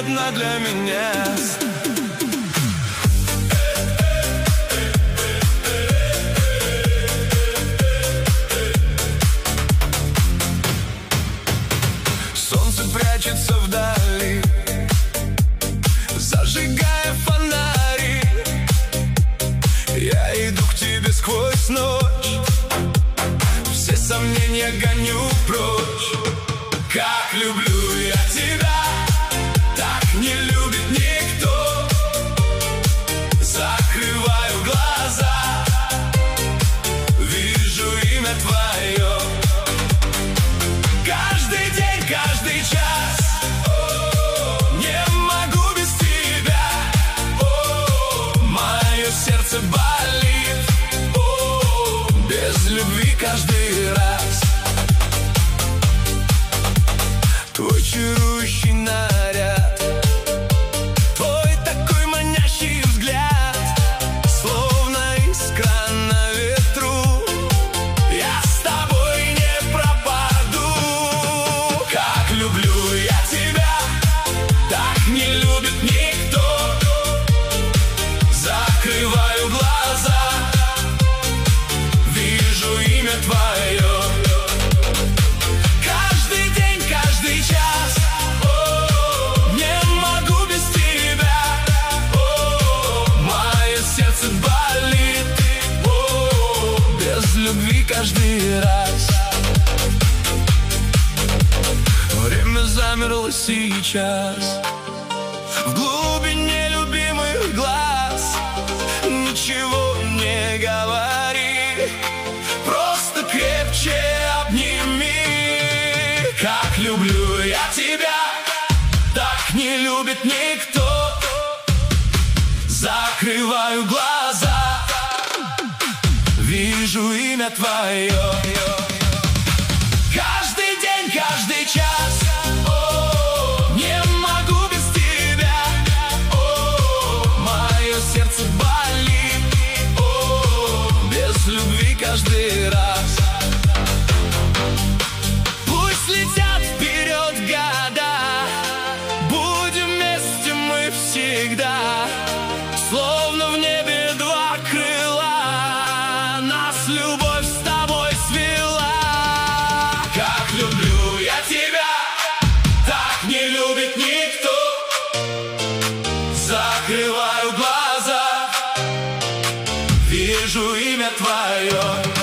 одна для меня. Солнце прячется вдали, зажигая фонари. Я иду к тебе сквозь ночь, все сомнения гоню прочь. Как люблю я тебя, так не любит никто. Закрываю глаза, вижу имя твое. Каждый день, каждый час, не могу без тебя. Мое сердце болит, без любви каждый раз. Твой чарующий наряд, твой такой манящий взгляд, словно искра на ветру, я с тобой не пропаду. Как люблю я тебя, так не любит никто. Закрываю глаза, вижу имя твое. Любви каждый раз. Время замерло сейчас, в глубине любимых глаз. Ничего не говори, просто крепче обними. Как люблю я тебя, так не любит никто. Закрываю глаза, вижу имя твое. Каждый день, каждый час, не могу без тебя. Мое сердце болит, без любви каждый раз. Пусть летят вперед года, будем вместе мы всегда, словно в небе два крыла. Любовь с тобой свела. Как люблю я тебя, так не любит никто. Закрываю глаза, вижу имя твое.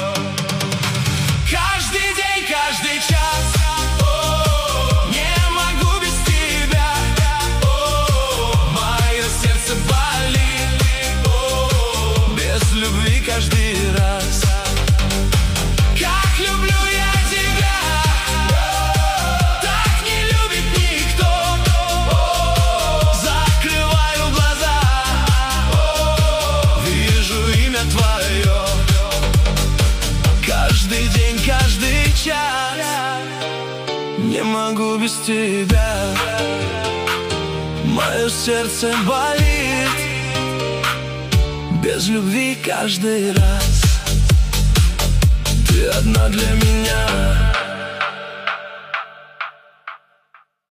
Каждый день, каждый час, не могу без тебя. Мое сердце болит, без любви каждый раз. Каждый день, каждый час, не могу без тебя. Мое сердце болит, без любви каждый раз. Ты одна для меня.